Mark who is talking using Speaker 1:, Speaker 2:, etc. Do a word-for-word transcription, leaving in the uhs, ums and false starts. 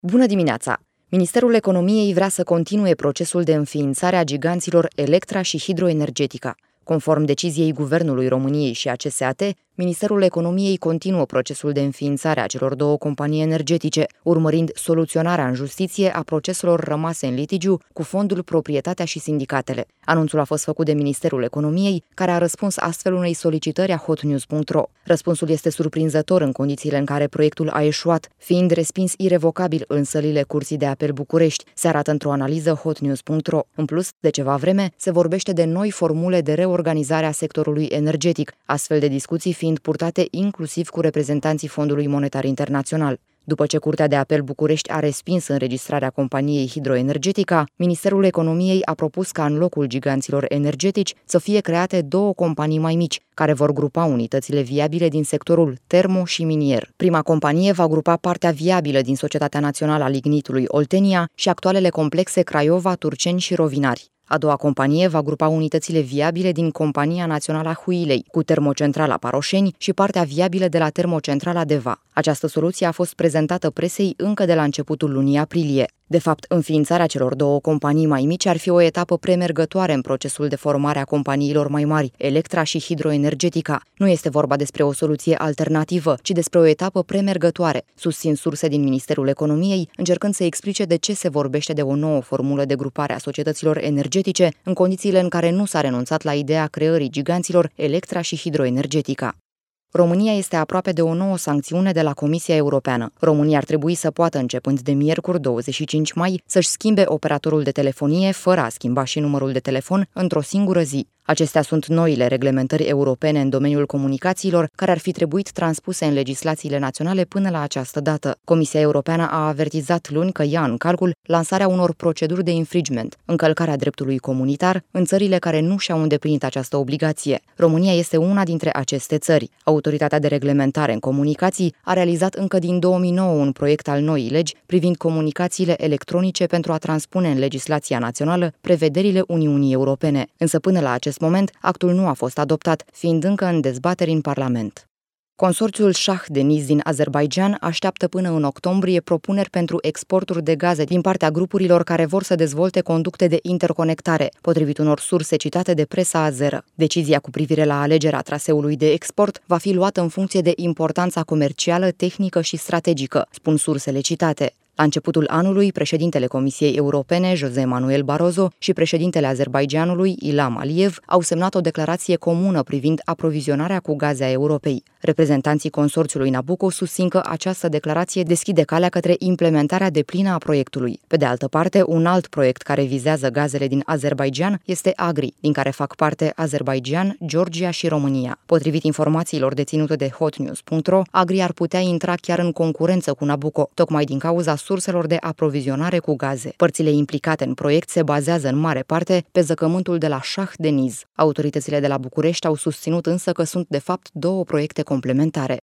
Speaker 1: Bună dimineața! Ministerul Economiei vrea să continue procesul de înființare a giganților Electra și Hidroenergetica. Conform deciziei Guvernului României și a C S A T, Ministerul Economiei continuă procesul de înființare a celor două companii energetice, urmărind soluționarea în justiție a proceselor rămase în litigiu cu Fondul Proprietatea și Sindicatele. Anunțul a fost făcut de Ministerul Economiei, care a răspuns astfel unei solicitări a hotnews punct ro. Răspunsul este surprinzător în condițiile în care proiectul a eșuat, fiind respins irevocabil în sălile Curții de Apel București, se arată într-o analiză hotnews punct ro. În plus, de ceva vreme, se vorbește de noi formule de reorganizare a sectorului energetic, astfel de discuții fiind purtate inclusiv cu reprezentanții Fondului Monetar Internațional. După ce Curtea de Apel București a respins înregistrarea companiei Hidroenergetica, Ministerul Economiei a propus ca în locul giganților energetici să fie create două companii mai mici, care vor grupa unitățile viabile din sectorul termo și minier. Prima companie va grupa partea viabilă din Societatea Națională a Lignitului Oltenia și actualele complexe Craiova, Turceni și Rovinari. A doua companie va grupa unitățile viabile din Compania Națională a Huilei, cu termocentrala Paroșeni și partea viabilă de la termocentrala Deva. Această soluție a fost prezentată presei încă de la începutul lunii aprilie. De fapt, înființarea celor două companii mai mici ar fi o etapă premergătoare în procesul de formare a companiilor mai mari, Electra și Hidroenergetica. Nu este vorba despre o soluție alternativă, ci despre o etapă premergătoare, susțin surse din Ministerul Economiei, încercând să explice de ce se vorbește de o nouă formulă de grupare a societăților energetice, în condițiile în care nu s-a renunțat la ideea creării giganților Electra și Hidroenergetica. România este aproape de o nouă sancțiune de la Comisia Europeană. România ar trebui să poată, începând de miercuri douăzeci și cinci mai, să-și schimbe operatorul de telefonie, fără a schimba și numărul de telefon, într-o singură zi. Acestea sunt noile reglementări europene în domeniul comunicațiilor, care ar fi trebuit transpuse în legislațiile naționale până la această dată. Comisia Europeană a avertizat luni că ia în calcul lansarea unor proceduri de infringement, încălcarea dreptului comunitar, în țările care nu și-au îndeplinit această obligație. România este una dintre aceste țări. Autoritatea de reglementare în comunicații a realizat încă din două mii nouă un proiect al noii legi privind comunicațiile electronice pentru a transpune în legislația națională prevederile Uniunii Europene. Însă până la acest moment, actul nu a fost adoptat, fiind încă în dezbateri în Parlament. Consorțiul Shah Deniz din Azerbaidjan așteaptă până în octombrie propuneri pentru exporturi de gaze din partea grupurilor care vor să dezvolte conducte de interconectare, potrivit unor surse citate de presa azeră. Decizia cu privire la alegerea traseului de export va fi luată în funcție de importanța comercială, tehnică și strategică, spun sursele citate. La începutul anului, președintele Comisiei Europene, José Manuel Barroso, și președintele Azerbaidjanului, Ilham Aliyev, au semnat o declarație comună privind aprovizionarea cu gaze a Europei. Reprezentanții consorțiului Nabucco susțin că această declarație deschide calea către implementarea deplină a proiectului. Pe de altă parte, un alt proiect care vizează gazele din Azerbaidjan este Agri, din care fac parte Azerbaidjan, Georgia și România. Potrivit informațiilor deținute de hotnews punct ro, Agri ar putea intra chiar în concurență cu Nabucco, tocmai din cauza surselor de aprovizionare cu gaze. Părțile implicate în proiect se bazează în mare parte pe zăcământul de la Shah Deniz. Autoritățile de la București au susținut însă că sunt de fapt două proiecte complementare.